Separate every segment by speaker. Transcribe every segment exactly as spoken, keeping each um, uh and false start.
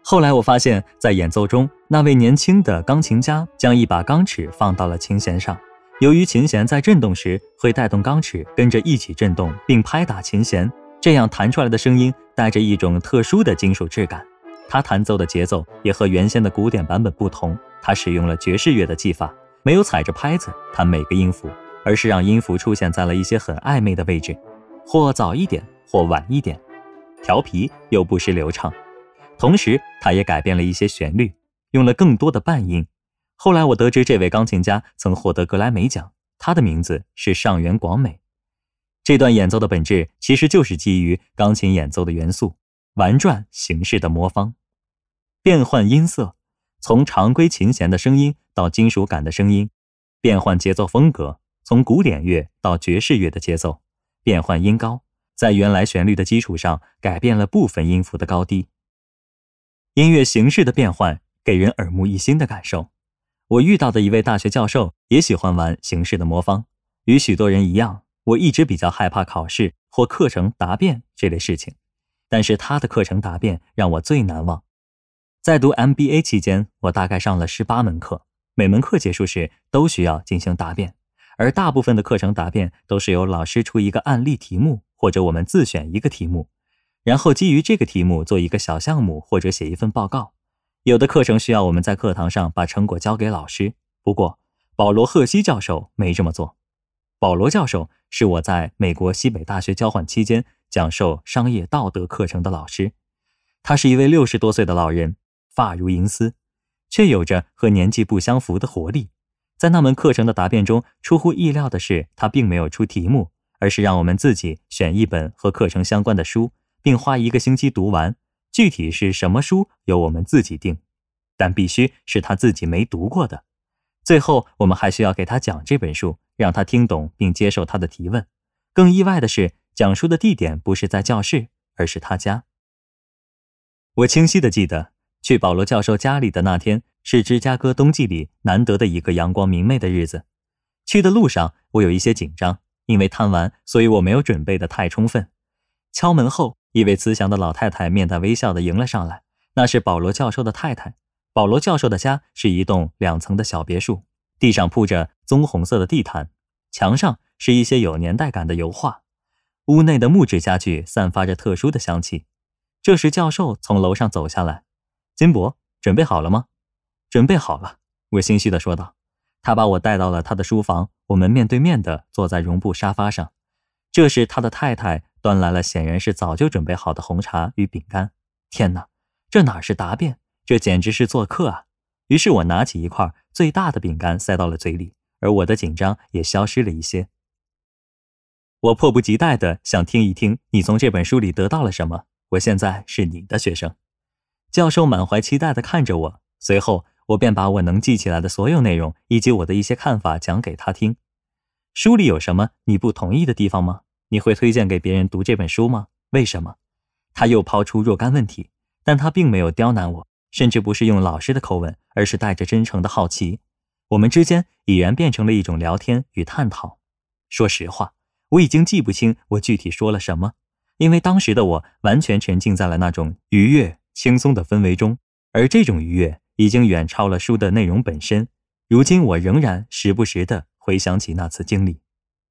Speaker 1: 后来我发现，在演奏中，那位年轻的钢琴家将一把钢尺放到了琴弦上，由于琴弦在震动时会带动钢尺跟着一起震动并拍打琴弦，这样弹出来的声音带着一种特殊的金属质感。他弹奏的节奏也和原先的古典版本不同，他使用了爵士乐的技法，没有踩着拍子弹每个音符，而是让音符出现在了一些很暧昧的位置，或早一点或晚一点，调皮又不失流畅。同时他也改变了一些旋律，用了更多的半音。后来我得知这位钢琴家曾获得格莱美奖，他的名字是上原广美。这段演奏的本质其实就是基于钢琴演奏的元素，玩转形式的魔方，变换音色，从常规琴弦的声音到金属感的声音，变换节奏风格，从古典乐到爵士乐的节奏，变换音高，在原来旋律的基础上改变了部分音符的高低。音乐形式的变换给人耳目一新的感受。我遇到的一位大学教授也喜欢玩形式的魔方，与许多人一样，我一直比较害怕考试或课程答辩这类事情，但是他的课程答辩让我最难忘。在读 M B A 期间，我大概上了十八门课，每门课结束时都需要进行答辩，而大部分的课程答辩都是由老师出一个案例题目，或者我们自选一个题目，然后基于这个题目做一个小项目或者写一份报告。有的课程需要我们在课堂上把成果交给老师，不过保罗·赫西教授没这么做。保罗教授是我在美国西北大学交换期间讲授商业道德课程的老师，他是一位六十多岁的老人，发如银丝，却有着和年纪不相符的活力。在那门课程的答辩中，出乎意料的是，他并没有出题目，而是让我们自己选一本和课程相关的书，并花一个星期读完。具体是什么书由我们自己定，但必须是他自己没读过的。最后我们还需要给他讲这本书，让他听懂并接受他的提问。更意外的是，讲述的地点不是在教室，而是他家。我清晰地记得，去保罗教授家里的那天是芝加哥冬季里难得的一个阳光明媚的日子。去的路上我有一些紧张，因为贪玩，所以我没有准备得太充分。敲门后，一位慈祥的老太太面带微笑地迎了上来，那是保罗教授的太太。保罗教授的家是一栋两层的小别墅，地上铺着棕红色的地毯，墙上是一些有年代感的油画，屋内的木质家具散发着特殊的香气。这时教授从楼上走下来，金伯，准备好了吗？准备好了，我心虚地说道。他把我带到了他的书房，我们面对面地坐在绒布沙发上。这时他的太太端来了显然是早就准备好的红茶与饼干。天哪，这哪是答辩，这简直是做客啊！于是我拿起一块最大的饼干塞到了嘴里，而我的紧张也消失了一些。我迫不及待地想听一听你从这本书里得到了什么，我现在是你的学生。教授满怀期待地看着我，随后我便把我能记起来的所有内容以及我的一些看法讲给他听。书里有什么你不同意的地方吗？你会推荐给别人读这本书吗？为什么？他又抛出若干问题，但他并没有刁难我，甚至不是用老师的口吻，而是带着真诚的好奇。我们之间已然变成了一种聊天与探讨。说实话，我已经记不清我具体说了什么，因为当时的我完全沉浸在了那种愉悦轻松的氛围中，而这种愉悦已经远超了书的内容本身。如今我仍然时不时地回想起那次经历。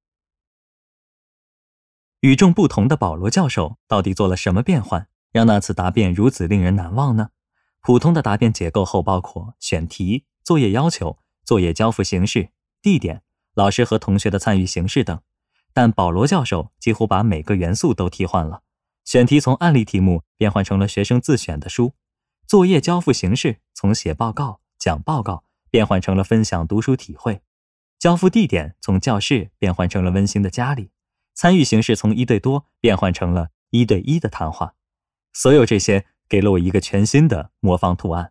Speaker 1: 与众不同的保罗教授到底做了什么变换，让那次答辩如此令人难忘呢？普通的答辩结构后包括选题、作业要求、作业交付形式、地点、老师和同学的参与形式等，但保罗教授几乎把每个元素都替换了。选题从案例题目变换成了学生自选的书，作业交付形式从写报告、讲报告变换成了分享读书体会，交付地点从教室变换成了温馨的家里，参与形式从一对多变换成了一对一的谈话。所有这些给了我一个全新的魔方图案。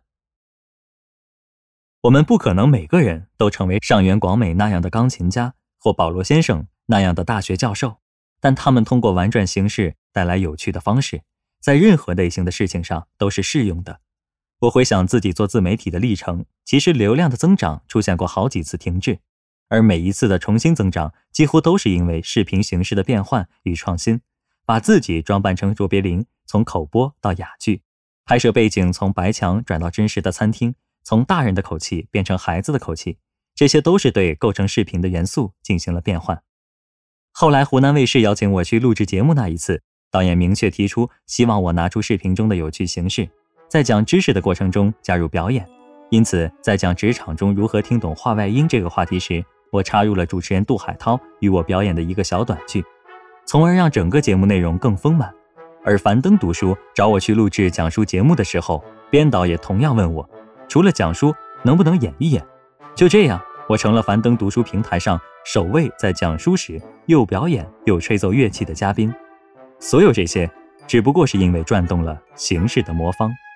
Speaker 1: 我们不可能每个人都成为上原广美那样的钢琴家，或保罗先生那样的大学教授，但他们通过玩转形式带来有趣的方式，在任何类型的事情上都是适用的。我回想自己做自媒体的历程，其实流量的增长出现过好几次停滞，而每一次的重新增长几乎都是因为视频形式的变换与创新，把自己装扮成卓别林，从口播到哑剧， 拍摄背景从白墙转到真实的餐厅，从大人的口气变成孩子的口气，这些都是对构成视频的元素进行了变换。后来湖南卫视邀请我去录制节目那一次，导演明确提出希望我拿出视频中的有趣形式，在讲知识的过程中加入表演。因此在讲职场中如何听懂话外音这个话题时，我插入了主持人杜海涛与我表演的一个小短剧，从而让整个节目内容更丰满。而樊登读书找我去录制讲述节目的时候，编导也同样问我，除了讲书能不能演一演。就这样，我成了樊登读书平台上首位在讲书时又表演又吹奏乐器的嘉宾。所有这些只不过是因为转动了形式的魔方。